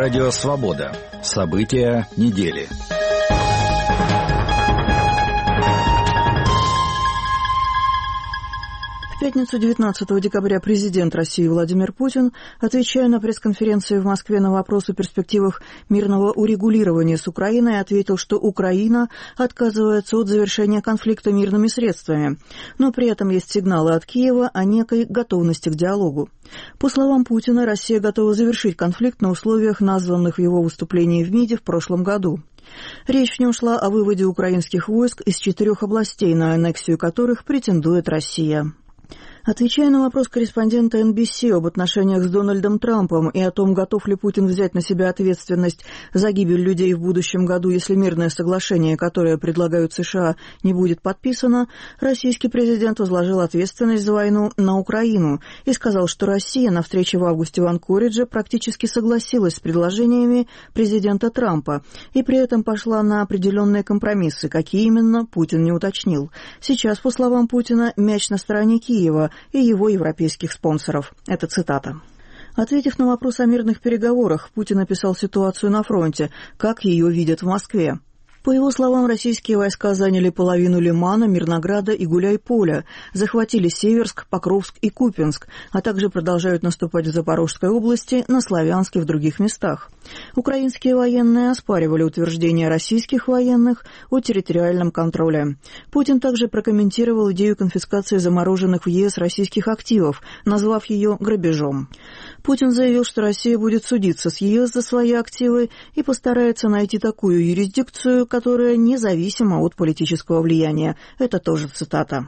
Радио «Свобода». События недели. В пятницу 19 декабря президент России Владимир Путин, отвечая на пресс-конференции в Москве на вопрос о перспективах мирного урегулирования с Украиной, ответил, что Украина отказывается от завершения конфликта мирными средствами, но при этом есть сигналы от Киева о некой готовности к диалогу. По словам Путина, Россия готова завершить конфликт на условиях, названных в его выступлении в МИДе в прошлом году. Речь в нем шла о выводе украинских войск из 4 областей, на аннексию которых претендует Россия. Отвечая на вопрос корреспондента NBC об отношениях с Дональдом Трампом и о том, готов ли Путин взять на себя ответственность за гибель людей в будущем году, если мирное соглашение, которое предлагают США, не будет подписано, российский президент возложил ответственность за войну на Украину и сказал, что Россия на встрече в августе в Анкоридже практически согласилась с предложениями президента Трампа и при этом пошла на определенные компромиссы. Какие именно, Путин не уточнил. Сейчас, по словам Путина, мяч на стороне Киева и его европейских спонсоров. Это цитата. Ответив на вопрос о мирных переговорах, Путин описал ситуацию на фронте, как ее видят в Москве. По его словам, российские войска заняли половину Лимана, Мирнограда и Гуляйполя, захватили Северск, Покровск и Купянск, а также продолжают наступать в Запорожской области, на Славянске и в других местах. Украинские военные оспаривали утверждения российских военных о территориальном контроле. Путин также прокомментировал идею конфискации замороженных в ЕС российских активов, назвав ее грабежом. Путин заявил, что Россия будет судиться с ЕС за свои активы и постарается найти такую юрисдикцию, которая независима от политического влияния. Это тоже цитата.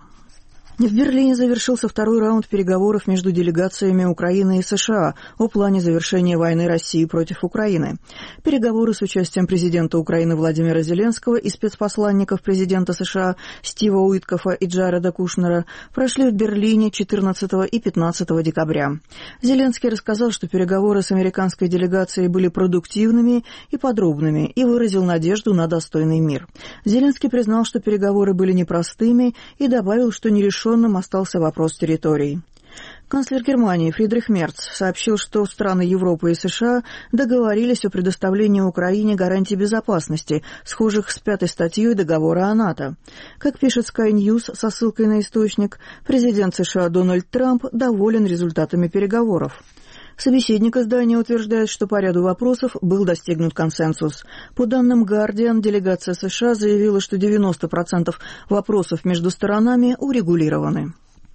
В Берлине завершился второй раунд переговоров между делегациями Украины и США о плане завершения войны России против Украины. Переговоры с участием президента Украины Владимира Зеленского и спецпосланников президента США Стива Уиткофа и Джареда Кушнера прошли в Берлине 14 и 15 декабря. Зеленский рассказал, что переговоры с американской делегацией были продуктивными и подробными и выразил надежду на достойный мир. Зеленский признал, что переговоры были непростыми и добавил, что нерешенным остался вопрос территорий. Канцлер Германии Фридрих Мерц сообщил, что страны Европы и США договорились о предоставлении Украине гарантий безопасности, схожих с 5-й статьей договора о НАТО. Как пишет Sky News со ссылкой на источник, президент США Дональд Трамп доволен результатами переговоров. Собеседник издания утверждает, что по ряду вопросов был достигнут консенсус. По данным Guardian, делегация США заявила, что 90% вопросов между сторонами урегулированы.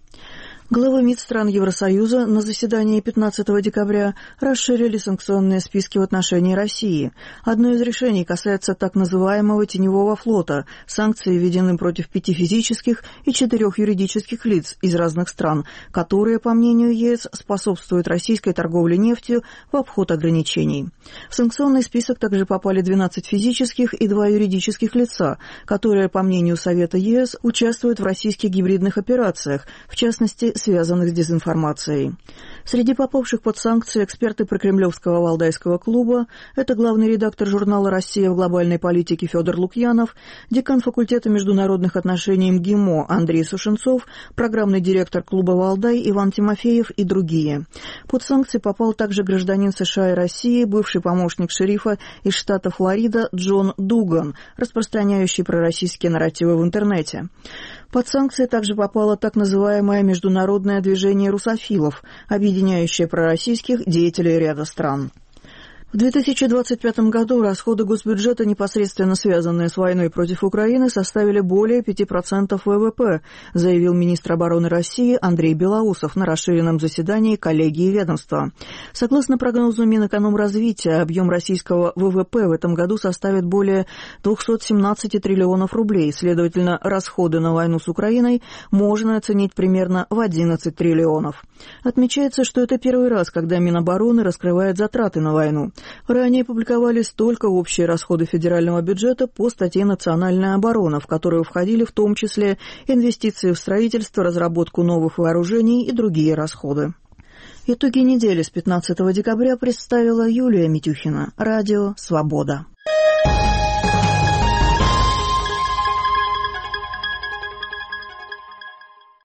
Главы МИД стран Евросоюза на заседании 15 декабря расширили санкционные списки в отношении России. Одно из решений касается так называемого теневого флота. Санкции введены против 5 физических и 4 юридических лиц из разных стран, которые, по мнению ЕС, способствуют российской торговле нефтью в обход ограничений. В санкционный список также попали 12 физических и 2 юридических лица, которые, по мнению Совета ЕС, участвуют в российских гибридных операциях, в частности, связанных с дезинформацией. Среди попавших под санкции эксперты прокремлевского Валдайского клуба — это главный редактор журнала «Россия в глобальной политике» Федор Лукьянов, декан факультета международных отношений МГИМО Андрей Сушенцов, программный директор клуба «Валдай» Иван Тимофеев и другие. Под санкции попал также гражданин США и России, бывший помощник шерифа из штата Флорида Джон Дуган, распространяющий пророссийские нарративы в интернете. Под санкции также попало так называемое международное движение русофилов, объединяющее пророссийских деятелей ряда стран. В 2025 году расходы госбюджета, непосредственно связанные с войной против Украины, составили более 5% ВВП, заявил министр обороны России Андрей Белоусов на расширенном заседании коллегии ведомства. Согласно прогнозу Минэкономразвития, объем российского ВВП в этом году составит более 217 триллионов рублей. Следовательно, расходы на войну с Украиной можно оценить примерно в 11 триллионов. Отмечается, что это первый раз, когда Минобороны раскрывает затраты на войну. Ранее публиковались только общие расходы федерального бюджета по статье «Национальная оборона», в которую входили в том числе инвестиции в строительство, разработку новых вооружений и другие расходы. Итоги недели с 15 декабря представила Юлия Митюхина. Радио «Свобода».